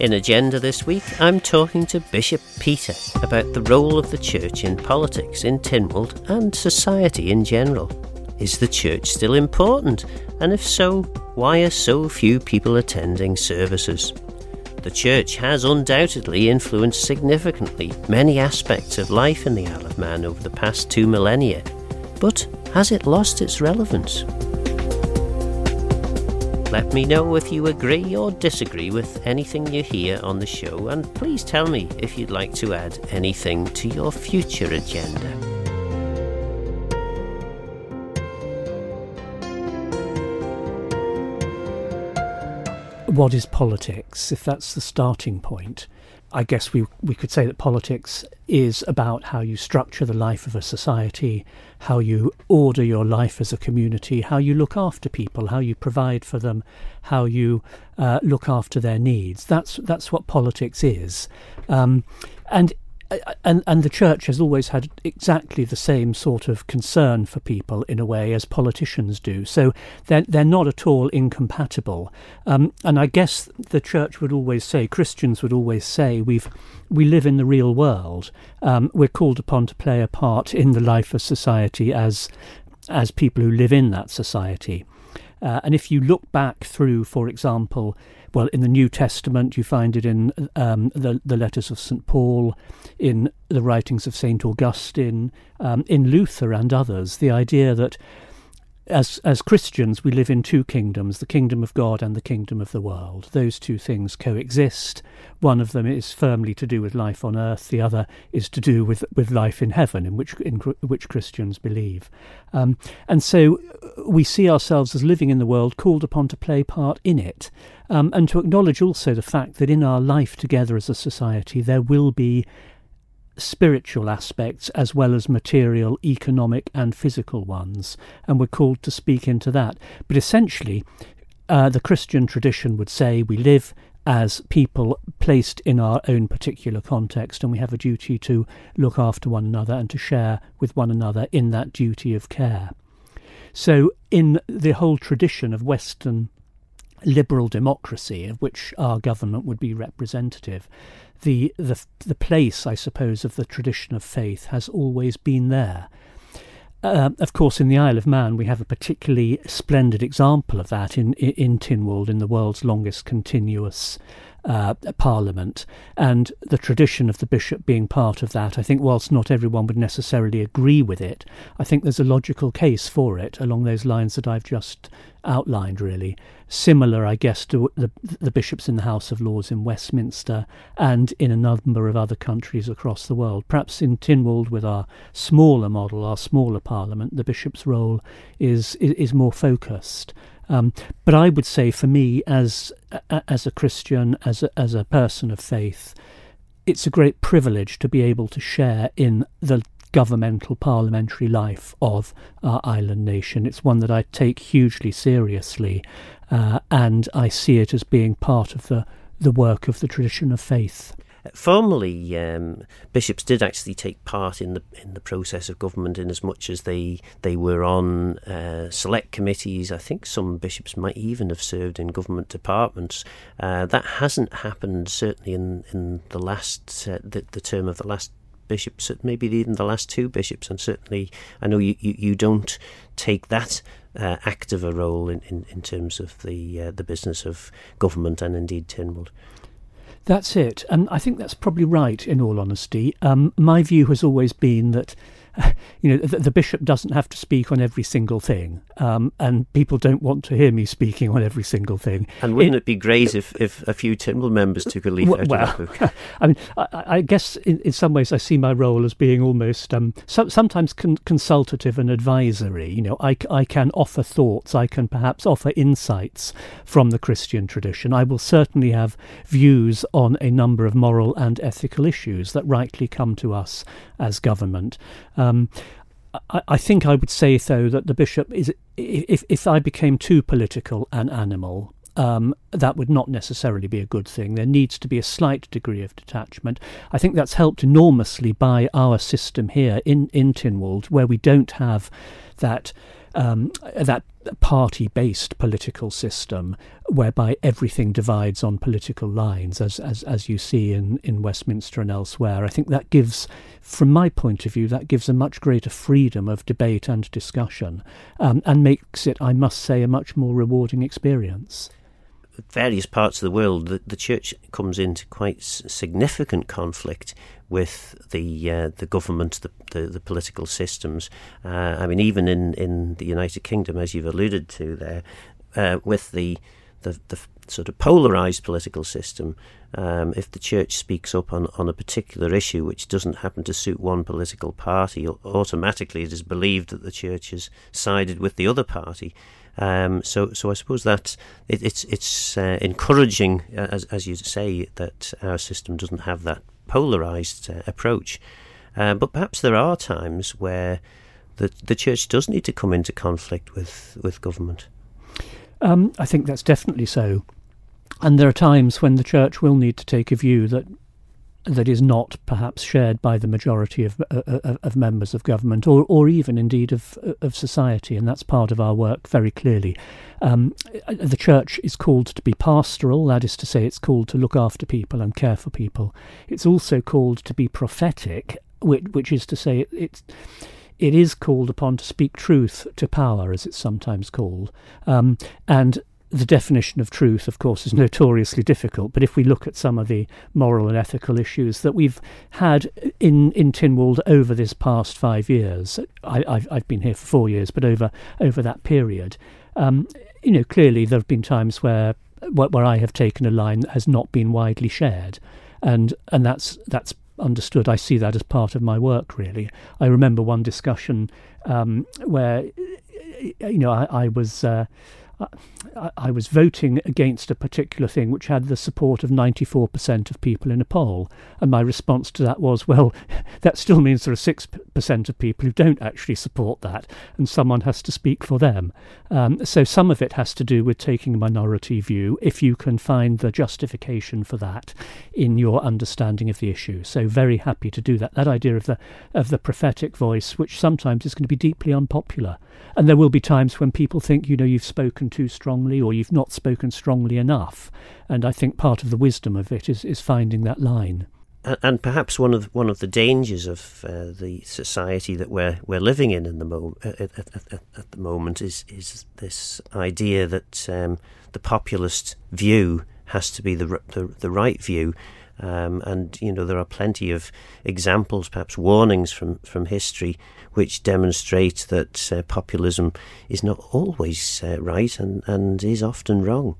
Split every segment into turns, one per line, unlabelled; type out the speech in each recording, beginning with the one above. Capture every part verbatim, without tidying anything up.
In Agenda this week, I'm talking to Bishop Peter about the role of the church in politics in Tynwald and society in general. Is the church still important? And if so, why are so few people attending services? The church has undoubtedly influenced significantly many aspects of life in the Isle of Man over the past two millennia. But has it lost its relevance? Let me know if you agree or disagree with anything you hear on the show, and please tell me if you'd like to add anything to your future agenda.
What is politics? If that's the starting point, I guess we we could say that politics is about how you structure the life of a society, how you order your life as a community, how you look after people, how you provide for them, how you uh, look after their needs. That's that's what politics is, um, and. And, and the church has always had exactly the same sort of concern for people in a way as politicians do. So they're, they're not at all incompatible. Um, and I guess the church would always say, Christians would always say, we've we live in the real world. Um, we're called upon to play a part in the life of society as as people who live in that society. Uh, and if you look back through, for example, well, in the New Testament, you find it in um, the, the letters of Saint Paul, in the writings of Saint Augustine, um, in Luther and others, the idea that as as Christians we live in two kingdoms, the kingdom of God and the kingdom of the world. Those two things coexist. One of them is firmly to do with life on earth, the other is to do with, with life in heaven, in which in which Christians believe. Um, and so we see ourselves as living in the world, called upon to play part in it, um, and to acknowledge also the fact that in our life together as a society there will be spiritual aspects as well as material, economic and physical ones, and we're called to speak into that. But essentially, uh, the Christian tradition would say we live as people placed in our own particular context, and we have a duty to look after one another and to share with one another in that duty of care. So in the whole tradition of Western liberal democracy, of which our government would be representative, the the the place, I suppose, of the tradition of faith has always been there. Uh, of course, in the Isle of Man, we have a particularly splendid example of that in in, in Tynwald, in the world's longest continuous uh, parliament, and the tradition of the bishop being part of that. I think, whilst not everyone would necessarily agree with it, I think there's a logical case for it along those lines that I've just outlined, really. Similar, I guess, to the, the bishops in the House of Lords in Westminster and in a number of other countries across the world. Perhaps in Tynwald, with our smaller model, our smaller parliament, the bishop's role is is, is more focused. Um, but I would say, for me, as as a Christian, as a, as a person of faith, it's a great privilege to be able to share in the governmental parliamentary life of our island nation. It's one that I take hugely seriously, uh, and I see it as being part of the, the work of the tradition of faith.
Formerly, um, bishops did actually take part in the in the process of government, in as much as they they were on uh, select committees. I think some bishops might even have served in government departments. Uh, that hasn't happened, certainly in in the last uh, the, the term of the last bishops, maybe even the last two bishops, and certainly I know you, you, you don't take that uh, active a role in, in, in terms of the uh, the business of government and indeed Tynwald.
That's it, and I think that's probably right, in all honesty. Um, my view has always been that uh, you know, the, the bishop doesn't have to speak on every single thing, um, and people don't want to hear me speaking on every single thing.
And wouldn't it, it be great if, if a few Tynwald members took a leaf
well,
out
well,
of that book?
I mean, I, I guess in, in some ways I see my role as being almost um, so, sometimes con- consultative and advisory. You know, I, I can offer thoughts, I can perhaps offer insights from the Christian tradition. I will certainly have views on a number of moral and ethical issues that rightly come to us as government. Um, I, I think I would say, though, that the bishop is, if if I became too political an animal, um, that would not necessarily be a good thing. There needs to be a slight degree of detachment. I think that's helped enormously by our system here in, in Tynwald, where we don't have that um, that party-based political system whereby everything divides on political lines, as as, as you see in, in Westminster and elsewhere. I think that gives, from my point of view, that gives a much greater freedom of debate and discussion, um, and makes it, I must say, a much more rewarding experience.
Various parts of the world, the, the church comes into quite s- significant conflict with the uh, the government, the, the, the political systems. Uh, I mean, even in, in the United Kingdom, as you've alluded to there, uh, with the, the the sort of polarised political system, um, if the church speaks up on, on a particular issue which doesn't happen to suit one political party, automatically it is believed that the church has sided with the other party. Um, so, so I suppose that it, it's it's uh, encouraging, uh, as as you say, that our system doesn't have that polarised uh, approach. Uh, but perhaps there are times where the the church does need to come into conflict with with government.
Um, I think that's definitely so, and there are times when the church will need to take a view that that is not perhaps shared by the majority of uh, of, of members of government, or, or even indeed of of society, and that's part of our work very clearly. Um, the church is called to be pastoral, that is to say, it's called to look after people and care for people. It's also called to be prophetic, which, which is to say, it, it's it is called upon to speak truth to power, as it's sometimes called, um, and the definition of truth, of course, is notoriously difficult, but if we look at some of the moral and ethical issues that we've had in, in Tynwald over this past five years, I, I've, I've been here for four years, but over over that period, um, you know, clearly there have been times where where I have taken a line that has not been widely shared, and and that's that's understood. I see that as part of my work, really. I remember one discussion um, where, you know, I, I was. Uh, I was voting against a particular thing which had the support of ninety-four percent of people in a poll. And my response to that was, well, that still means there are six percent of people who don't actually support that, and someone has to speak for them. Um, so some of it has to do with taking a minority view, if you can find the justification for that in your understanding of the issue. So very happy to do that. That idea of the of the prophetic voice, which sometimes is going to be deeply unpopular. And there will be times when people think, you know, you've spoken too strongly or you've not spoken strongly enough. And I think part of the wisdom of it is, is finding that line.
And perhaps one of one of the dangers of uh, the society that we're we're living in in the mo- at, at, at, at the moment is is this idea that um, the populist view has to be the the, the right view. Um, and, you know, there are plenty of examples, perhaps warnings from, from history, which demonstrate that uh, populism is not always uh, right and, and is often wrong.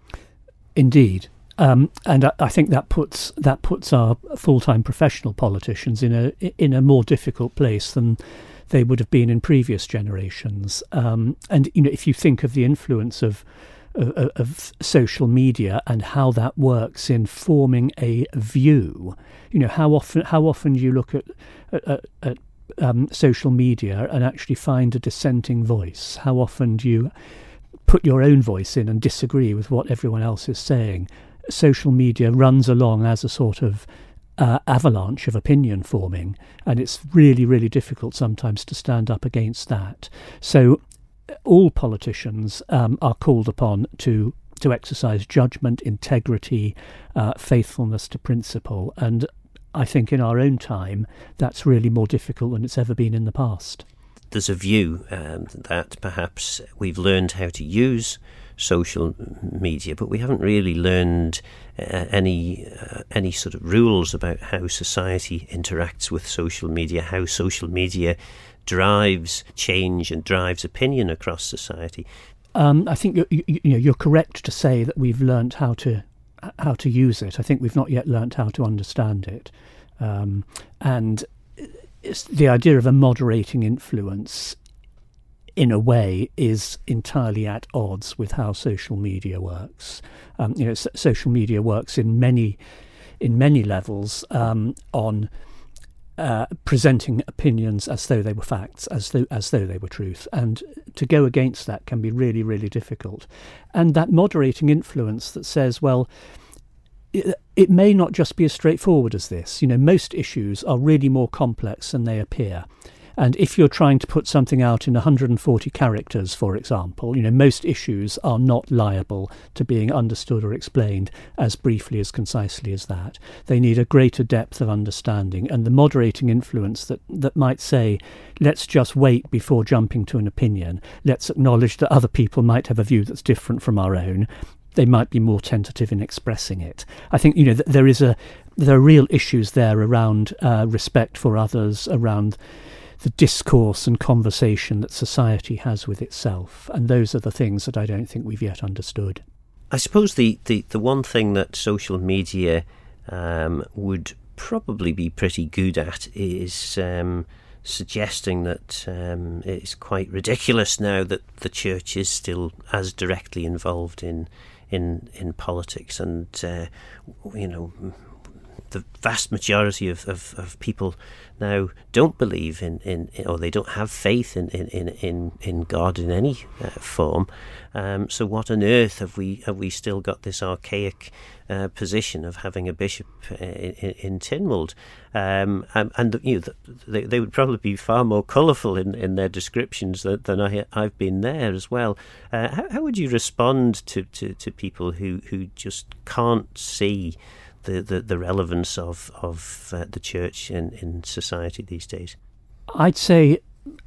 Indeed. Um, and I, I think that puts that puts our full-time professional politicians in a in a more difficult place than they would have been in previous generations. Um, and, you know, if you think of the influence of Of, of social media and how that works in forming a view, you know, how often how often do you look at at, at um, social media and actually find a dissenting voice? How often do you put your own voice in and disagree with what everyone else is saying? Social media runs along as a sort of uh, avalanche of opinion forming, and it's really, really difficult sometimes to stand up against that. So all politicians um, are called upon to to exercise judgment, integrity, uh, faithfulness to principle. And I think in our own time, that's really more difficult than it's ever been in the past.
There's a view um, that perhaps we've learned how to use social media, but we haven't really learned uh, any uh, any sort of rules about how society interacts with social media, how social media drives change and drives opinion across society.
Um, I think you're, you, you know, you're correct to say that we've learnt how to how to use it. I think we've not yet learnt how to understand it, um, and it's the idea of a moderating influence, in a way, is entirely at odds with how social media works. Um, you know, so, social media works in many in many levels um, on. Uh, presenting opinions as though they were facts, as though as though they were truth, and to go against that can be really, really difficult. And that moderating influence that says, well, it, it may not just be as straightforward as this. You know, most issues are really more complex than they appear, And if you're trying to put something out in one hundred forty characters, for example, you know, most issues are not liable to being understood or explained as briefly, as concisely as that. They need a greater depth of understanding, and the moderating influence that, that might say, let's just wait before jumping to an opinion, let's acknowledge that other people might have a view that's different from our own. They might be more tentative in expressing it. I think, you know, th- there is a there are real issues there around uh, respect for others, around the discourse and conversation that society has with itself, and those are the things that I don't think we've yet understood.
I suppose the, the, the one thing that social media um, would probably be pretty good at is um, suggesting that um, it's quite ridiculous now that the church is still as directly involved in in in politics, and uh, you know, the vast majority of, of, of people now don't believe in, in, or they don't have faith in in, in, in God in any uh, form. Um, so what on earth have we have we still got this archaic uh, position of having a bishop uh, in, in Tynwald? Um, and, and you know, they, they would probably be far more colourful in, in their descriptions than, than I, I've been there as well. Uh, how, how would you respond to, to, to people who, who just can't see the, the, the relevance of, of uh, the church in, in society these days?
I'd say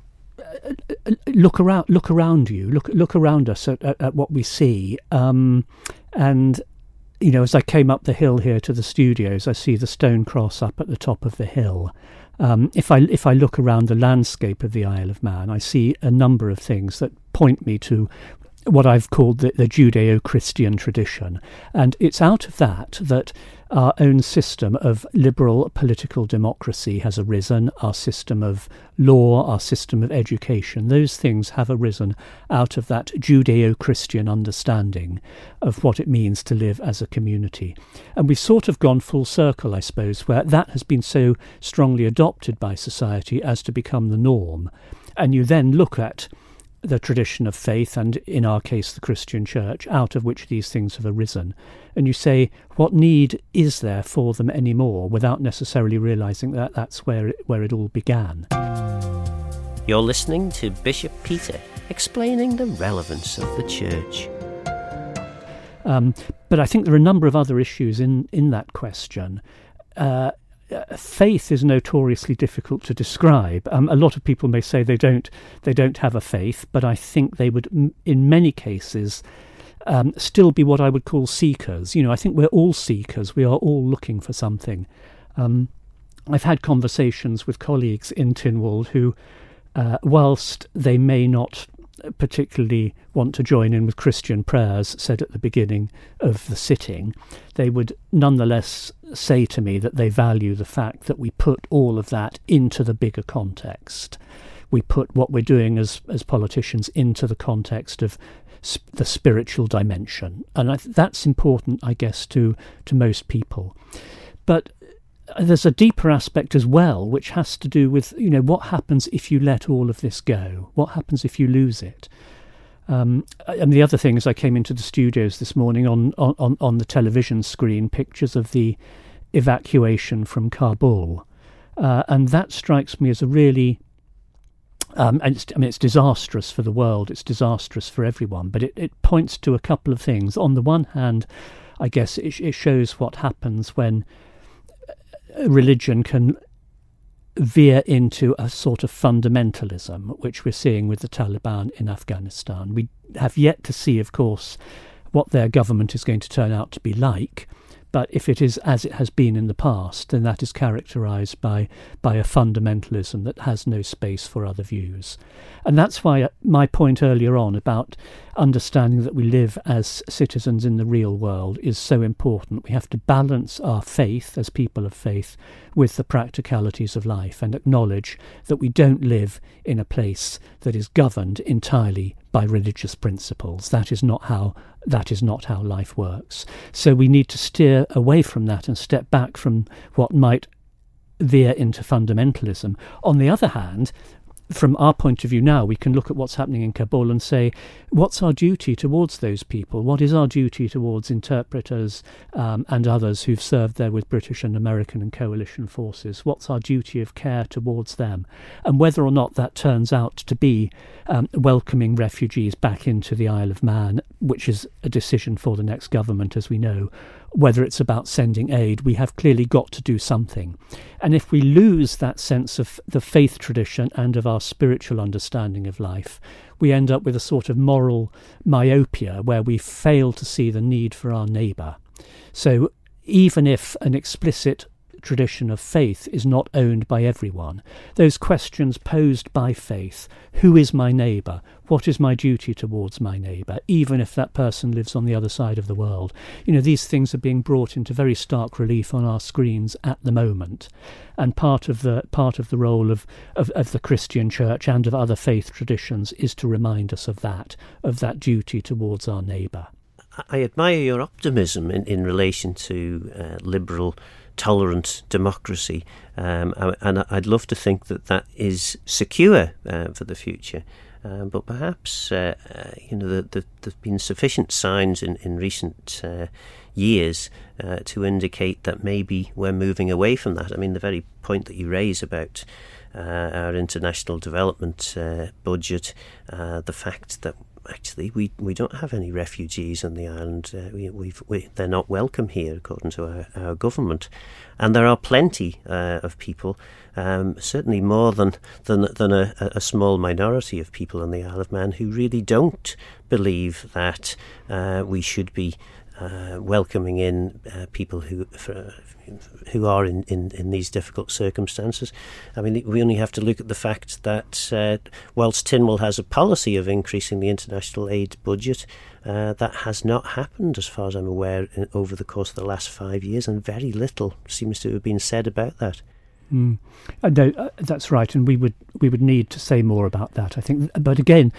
uh, look around look around you, look look around us at, at, at what we see. Um, and, you know, as I came up the hill here to the studios, I see the stone cross up at the top of the hill. Um, if I if I look around the landscape of the Isle of Man, I see a number of things that point me to what I've called the, the Judeo-Christian tradition. And it's out of that that our own system of liberal political democracy has arisen, our system of law, our system of education. Those things have arisen out of that Judeo-Christian understanding of what it means to live as a community. And we've sort of gone full circle, I suppose, where that has been so strongly adopted by society as to become the norm. And you then look at the tradition of faith, and in our case the Christian church, out of which these things have arisen, and you say, what need is there for them anymore, without necessarily realising that that's where it, where it all began.
You're listening to Bishop Peter explaining the relevance of the church.
Um, but I think there are a number of other issues in, in that question. Uh, Faith is notoriously difficult to describe. Um, a lot of people may say they don't they don't have a faith, but I think they would, m- in many cases, um, still be what I would call seekers. You know, I think we're all seekers. We are all looking for something. Um, I've had conversations with colleagues in Tynwald who, uh, whilst they may not particularly want to join in with Christian prayers said at the beginning of the sitting, they would nonetheless say to me that they value the fact that we put all of that into the bigger context. We put what we're doing as as politicians into the context of sp- the spiritual dimension, and I th- that's important, I guess, to to most people. But there's a deeper aspect as well, which has to do with, you know, what happens if you let all of this go? What happens if you lose it? Um, and the other thing is, I came into the studios this morning on, on, on the television screen, pictures of the evacuation from Kabul. Uh, and that strikes me as a really, um, and it's, I mean, it's disastrous for the world, it's disastrous for everyone, but it, it points to a couple of things. On the one hand, I guess it, it shows what happens when religion can veer into a sort of fundamentalism, which we're seeing with the Taliban in Afghanistan. We have yet to see, of course, what their government is going to turn out to be like. But if it is as it has been in the past, then that is characterised by by a fundamentalism that has no space for other views. And that's why my point earlier on about understanding that we live as citizens in the real world is so important. We have to balance our faith as people of faith with the practicalities of life and acknowledge that we don't live in a place that is governed entirely by religious principles. That is not how that is not how life works. So we need to steer away from that and step back from what might veer into fundamentalism. On the other hand, from our point of view now, we can look at what's happening in Kabul and say, what's our duty towards those people? What is our duty towards interpreters um, and others who've served there with British and American and coalition forces? What's our duty of care towards them? And whether or not that turns out to be um, welcoming refugees back into the Isle of Man, which is a decision for the next government, as we know, whether it's about sending aid, we have clearly got to do something. And if we lose that sense of the faith tradition and of our spiritual understanding of life, we end up with a sort of moral myopia where we fail to see the need for our neighbour. So even if an explicit tradition of faith is not owned by everyone, those questions posed by faith, who is my neighbour? What is my duty towards my neighbour, even if that person lives on the other side of the world? You know, these things are being brought into very stark relief on our screens at the moment. And part of the part of the role of, of, of the Christian church and of other faith traditions is to remind us of that, of that duty towards our neighbour.
I admire your optimism in, in relation to uh, liberal tolerant democracy, um, and I'd love to think that that is secure uh, for the future. Um, but perhaps uh, uh, you know the, the, there's been sufficient signs in in recent uh, years uh, to indicate that maybe we're moving away from that. I mean, the very point that you raise about uh, our international development uh, budget, uh, the fact that actually we, we don't have any refugees on the island. Uh, we, we've, we, they're not welcome here, according to our, our government. And there are plenty uh, of people, um, certainly more than than, than a, a small minority of people on the Isle of Man who really don't believe that uh, we should be uh, welcoming in uh, people who for, who are in, in, in these difficult circumstances. I mean, we only have to look at the fact that uh, whilst Tynwald has a policy of increasing the international aid budget, uh, that has not happened, as far as I'm aware, in, over the course of the last five years, and very little seems to have been said about that.
Mm. Uh, no, uh, that's right, and we would we would need to say more about that, I think. But again,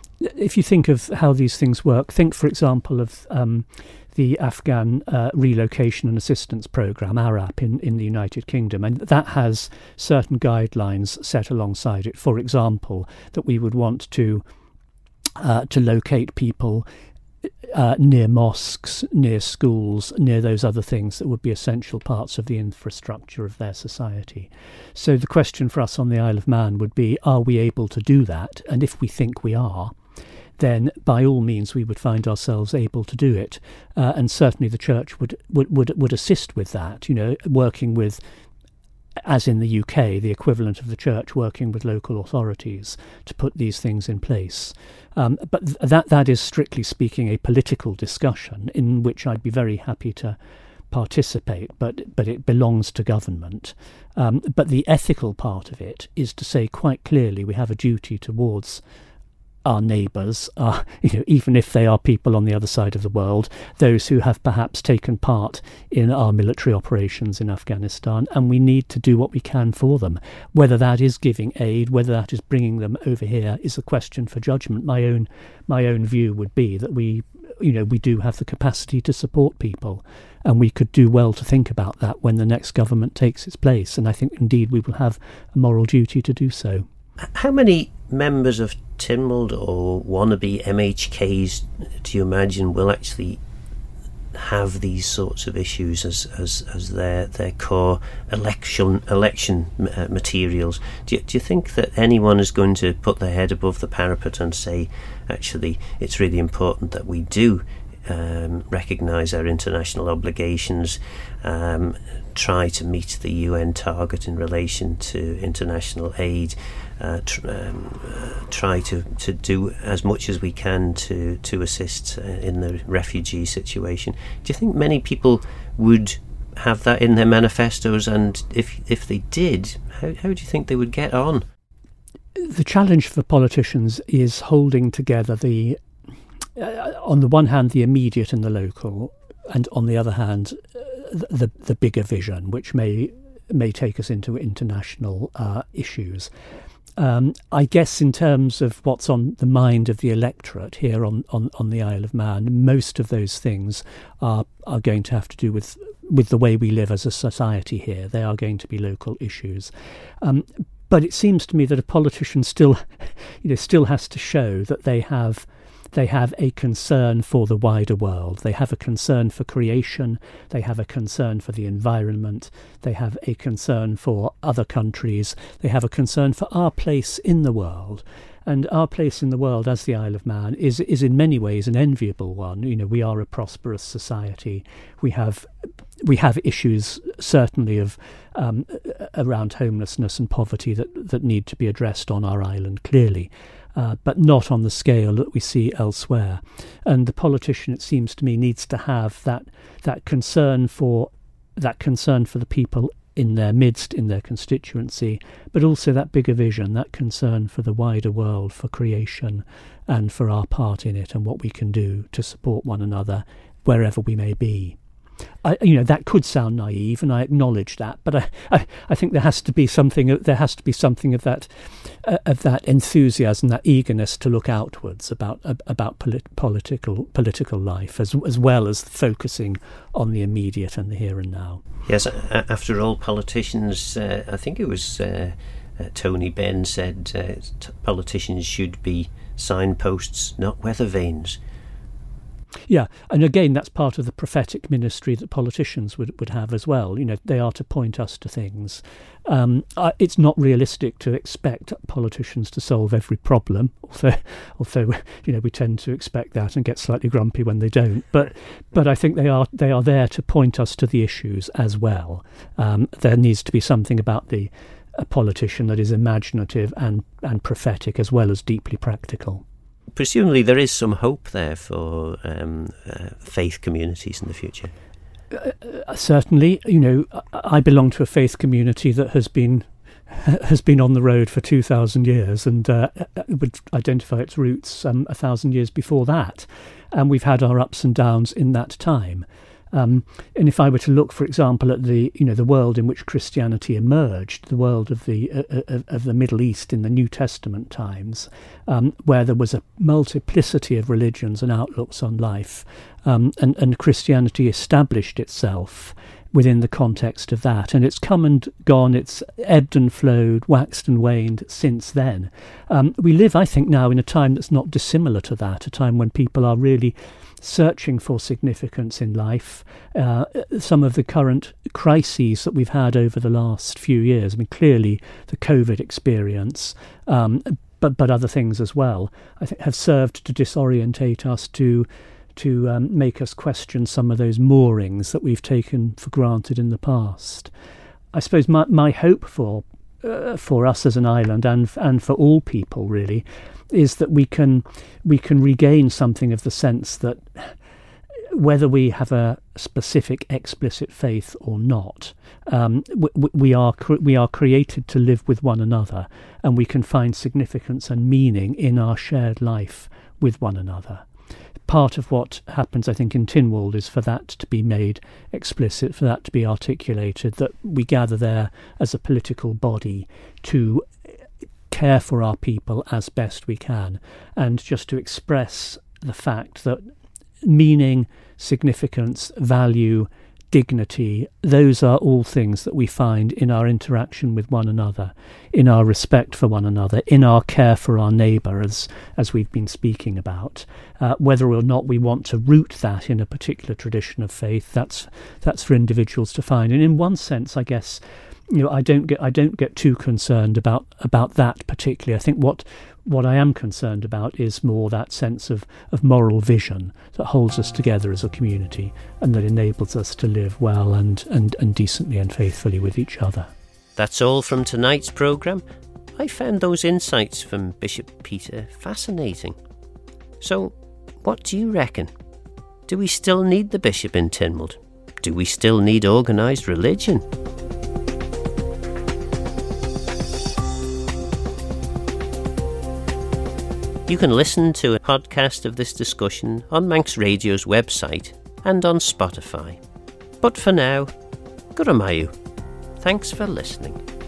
if you think of how these things work, think, for example, of um, the Afghan uh, Relocation and Assistance Programme, ARAP, in, in the United Kingdom, and that has certain guidelines set alongside it. For example, that we would want to uh, to locate people uh, near mosques, near schools, near those other things that would be essential parts of the infrastructure of their society. So the question for us on the Isle of Man would be, are we able to do that? And if we think we are, then by all means we would find ourselves able to do it. Uh, and certainly the church would, would, would, would assist with that, you know, working with, as in the U K, the equivalent of the church working with local authorities to put these things in place. Um, but th- that that is, strictly speaking, a political discussion in which I'd be very happy to participate, but but it belongs to government. Um, but the ethical part of it is to say quite clearly we have a duty towards our neighbours, uh, you know, even if they are people on the other side of the world, those who have perhaps taken part in our military operations in Afghanistan, and we need to do what we can for them. Whether that is giving aid, whether that is bringing them over here, is a question for judgment. My own, my own view would be that we, you know, we do have the capacity to support people, and we could do well to think about that when the next government takes its place. And I think indeed we will have a moral duty to do so.
How many members of Tynwald or wannabe M H Ks do you imagine will actually have these sorts of issues as as, as their their core election election uh, materials? Do you, do you think that anyone is going to put their head above the parapet and say, actually, it's really important that we do um, recognise our international obligations, um, try to meet the U N target in relation to international aid, Uh, tr- um, uh, try to, to do as much as we can to, to assist uh, in the refugee situation? Do you think many people would have that in their manifestos? And if if they did, how, how do you think they would get on?
The challenge for politicians is holding together the, uh, on the one hand, the immediate and the local, and on the other hand, uh, the the bigger vision, which may may take us into international uh, issues. Um, I guess in terms of what's on the mind of the electorate here on, on, on the Isle of Man, most of those things are are going to have to do with with the way we live as a society here. They are going to be local issues. Um, but it seems to me that a politician still, you know, still has to show that they have they have a concern for the wider world. They have a concern for creation. They have a concern for the environment. They have a concern for other countries. They have a concern for our place in the world. And our place in the world as the Isle of Man is is in many ways an enviable one. You know, we are a prosperous society. We have we have issues certainly of um, around homelessness and poverty that, that need to be addressed on our island, clearly, uh, but not on the scale that we see elsewhere. And the politician, it seems to me, needs to have that that concern for that concern for the people in their midst, in their constituency, but also that bigger vision, that concern for the wider world, for creation, and for our part in it, and what we can do to support one another wherever we may be. I, you know, that could sound naive, and I acknowledge that, but I, I, I think there has to be something. There has to be something of that, uh, of that enthusiasm, that eagerness to look outwards about uh, about polit- political political life, as as well as focusing on the immediate and the here and now.
Yes, after all, politicians. Uh, I think it was uh, uh, Tony Benn said uh, t- politicians should be signposts, not weather vanes.
Yeah, and again, that's part of the prophetic ministry that politicians would, would have as well. You know, they are to point us to things. Um, uh, it's not realistic to expect politicians to solve every problem, although, although you know, we tend to expect that and get slightly grumpy when they don't. But but I think they are they are there to point us to the issues as well. Um, there needs to be something about the a politician that is imaginative and, and prophetic as well as deeply practical.
Presumably there is some hope there for um, uh, faith communities in the future.
Uh, certainly, you know, I belong to a faith community that has been has been on the road for two thousand years, and uh, would identify its roots um, a thousand years before that, and we've had our ups and downs in that time. Um, and if I were to look, for example, at the you know the world in which Christianity emerged, the world of the uh, of, of the Middle East in the New Testament times, um, where there was a multiplicity of religions and outlooks on life, um, and, and Christianity established itself within the context of that, and it's come and gone, it's ebbed and flowed, waxed and waned since then. Um, we live, I think, now in a time that's not dissimilar to that, a time when people are really searching for significance in life. Uh, some of the current crises that we've had over the last few years, I mean, clearly the COVID experience, um, but but other things as well, I think have served to disorientate us, to to um, make us question some of those moorings that we've taken for granted in the past. I suppose my, my hope for uh, for us as an island, and and for all people really, is that we can we can regain something of the sense that whether we have a specific explicit faith or not, um, we, we are we are created to live with one another, and we can find significance and meaning in our shared life with one another. Part of what happens, I think, in Tynwald is for that to be made explicit, for that to be articulated, that we gather there as a political body to care for our people as best we can, and just to express the fact that meaning, significance, value, dignity, those are all things that we find in our interaction with one another, in our respect for one another, in our care for our neighbour, as, as we've been speaking about. Uh, whether or not we want to root that in a particular tradition of faith, that's that's for individuals to find. And in one sense, I guess, you know, I don't get I don't get too concerned about about that particularly. I think what what I am concerned about is more that sense of, of moral vision that holds us together as a community and that enables us to live well and, and, and decently and faithfully with each other.
That's all from tonight's programme. I found those insights from Bishop Peter fascinating. So, what do you reckon? Do we still need the bishop in Tynwald? Do we still need organised religion? You can listen to a podcast of this discussion on Manx Radio's website and on Spotify. But for now, Guramayu. Thanks for listening.